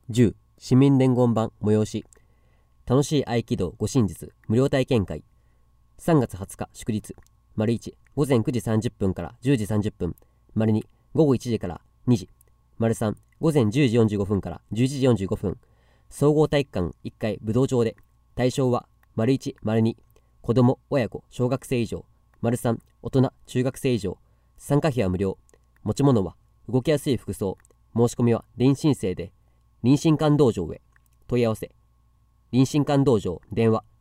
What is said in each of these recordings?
10市民伝言版催し楽しい合気道護身術無料体験会3月20日祝日丸1午前9時30分から10時30分丸2午後1時から2時丸3午前10時45分から11時45分総合体育館1階武道場で対象は丸1丸2子供親子小学生以上丸3大人中学生以上参加費は無料持ち物は動きやすい服装申し込みは電子申請で臨新館道場へ問い合わせ臨新館道場電話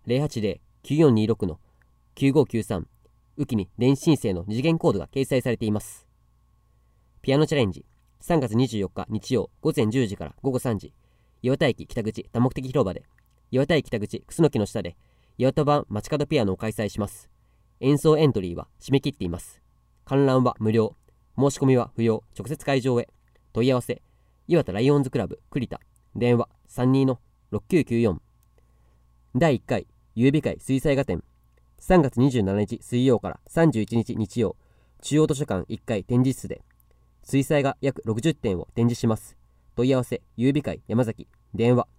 080-9426-9593 ウキに電子申請の二次元コードが掲載されています。ピアノチャレンジ3月24日日曜午前10時から午後3時岩田駅北口多目的広場で岩田駅北口クスノキの下で岩田版街角ピアノを開催します。演奏エントリーは締め切っています。観覧は無料申し込みは不要直接会場へ問い合わせ岩田ライオンズクラブ栗田電話32-6994第1回優美会水彩画展3月27日水曜から31日日曜中央図書館1階展示室で水彩画約60点を展示します。問い合わせ優美会山崎電話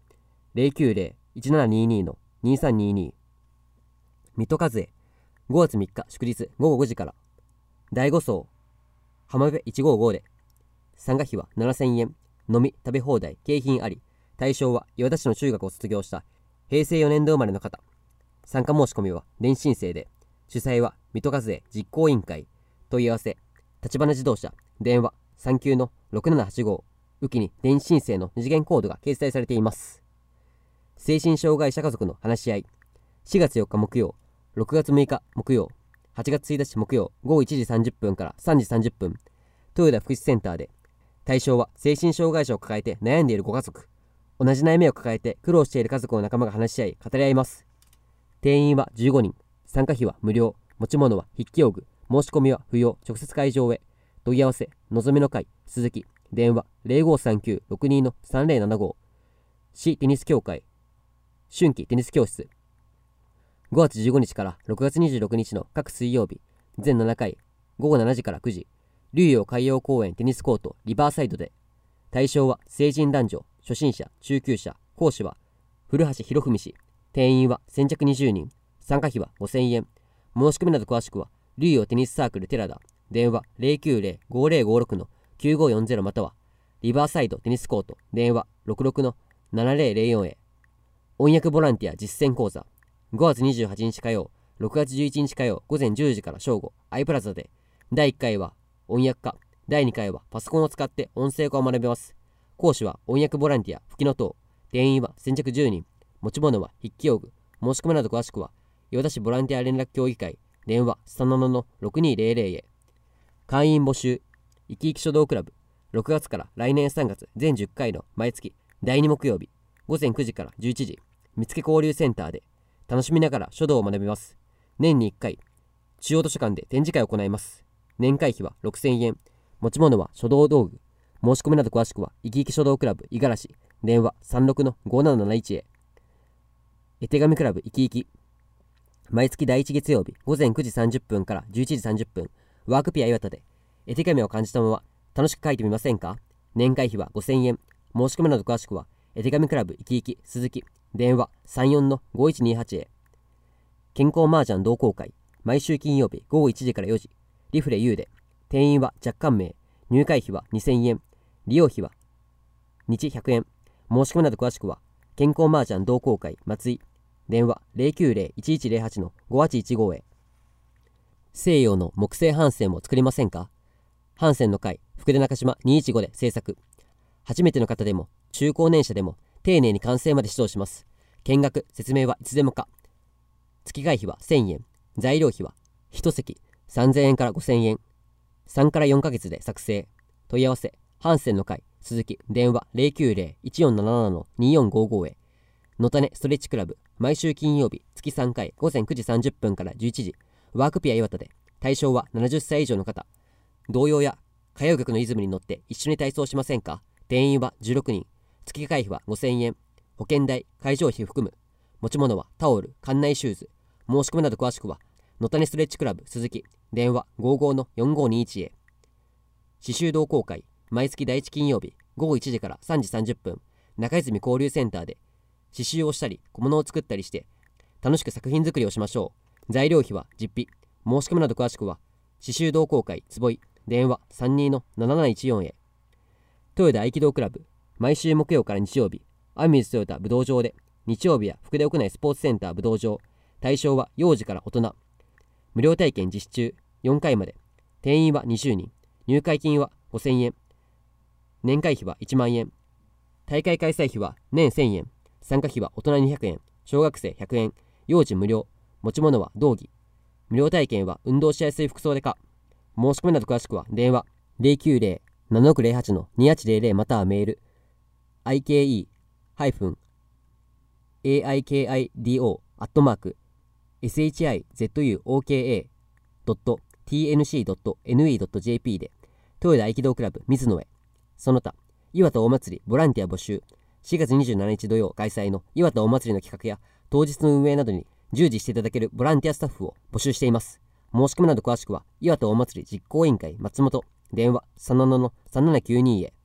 090-1722-2322 水戸和江5月3日祝日午後5時から第5層浜辺155で参加費は7000円飲み食べ放題景品あり対象は岩田市の中学を卒業した平成4年度生まれの方参加申し込みは電子申請で主催は水戸和江実行委員会問い合わせ立花自動車電話39-6785ウキに電子申請の二次元コードが掲載されています。精神障害者家族の話し合い4月4日木曜6月6日木曜8月1日木曜午後1時30分から3時30分豊田福祉センターで対象は精神障害者を抱えて悩んでいるご家族同じ悩みを抱えて苦労している家族の仲間が話し合い語り合います。定員は15人参加費は無料持ち物は筆記用具申し込みは不要直接会場へ問い合わせのぞみの会鈴木電話 0539-62-3075 市テニス協会春季テニス教室5月15日から6月26日の各水曜日全7回午後7時から9時竜陽海洋公園テニスコートリバーサイドで対象は成人男女初心者中級者講師は古橋博文氏定員は先着20人参加費は5000円申し込みなど詳しくは竜陽テニスサークル寺田電話 090-5056-9540 またはリバーサイドテニスコート電話 66-7004 へ音訳ボランティア実践講座5月28日火曜6月11日火曜午前10時から正午アイプラザで第1回は音訳科第2回はパソコンを使って音声化を学べます。講師は音訳ボランティア吹きの塔定員は先着10人持ち物は筆記用具申し込みなど詳しくは岩田市ボランティア連絡協議会電話37-6200へ会員募集生き生き書道クラブ6月から来年3月全10回の毎月第2木曜日午前9時から11時見附交流センターで楽しみながら書道を学びます。年に1回中央図書館で展示会を行います。年会費は6000円持ち物は書道道具申し込みなど詳しくは生き生き書道クラブ五十嵐電話36-5771へ絵手紙クラブ生き生き毎月第1月曜日午前9時30分から11時30分ワークピア岩田で絵手紙を感じたまま楽しく書いてみませんか。年会費は5000円申し込みなど詳しくは絵手紙クラブ生き生き鈴木電話34-5128へ健康麻雀同好会毎週金曜日午後1時から4時リフレ U で定員は若干名入会費は2000円利用費は日100円申し込みなど詳しくは健康麻雀同好会松井電話 090-1108-5815 へ西洋の木製帆船も作りませんか。帆船の会福出中島215で制作初めての方でも中高年者でも丁寧に完成まで指導します。見学説明はいつでもか月会費は1000円材料費は1席3000円から5000円3から4ヶ月で作成問い合わせ帆船の会鈴木電話 090-1477-2455 へのたねストレッチクラブ毎週金曜日月3回午前9時30分から11時ワークピア岩田で対象は70歳以上の方童謡や歌謡曲のリズムに乗って一緒に体操しませんか。定員は16人月会費は5000円保険代会場費含む持ち物はタオル館内シューズ申し込みなど詳しくはのたねストレッチクラブ鈴木電話 55-4521 へ刺繍同好会毎月第1金曜日午後1時から3時30分中泉交流センターで刺繍をしたり小物を作ったりして楽しく作品作りをしましょう。材料費は実費。申し込みなど詳しくは刺繍同好会つぼい電話32-7714へ。豊田合気道クラブ、毎週木曜から日曜日アミューズ豊田武道場で、日曜日は福田屋内スポーツセンター武道場。対象は幼児から大人。無料体験実施中。4回まで。定員は20人。入会金は5000円。年会費は1万円。大会開催費は年1000円。参加費は大人200円。小学生100円。幼児無料。持ち物は道着。無料体験は運動しやすい服装でか。申し込みなど詳しくは電話 090-7608-2800 またはメール ike-aikido@shizuoka.tnc.ne.jp で。豊田合気道クラブ水野へ。その他岩手大祭りボランティア募集。4月27日土曜開催の岩手大祭りの企画や当日の運営などに従事していただけるボランティアスタッフを募集しています。申し込みなど詳しくは岩手大祭り実行委員会松本電話37-3792へ。